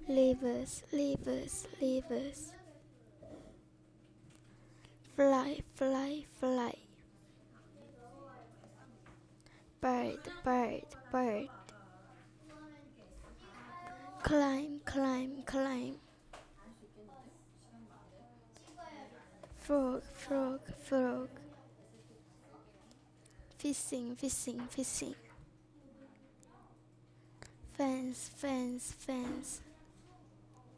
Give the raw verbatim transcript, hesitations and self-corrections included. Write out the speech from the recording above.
Rivers, rivers, rivers. Fly, fly, fly. Bird, bird, bird. Climb, climb, climb. Frog, frog, frog. Fishing, fishing, fishing. Fence, fence, fence.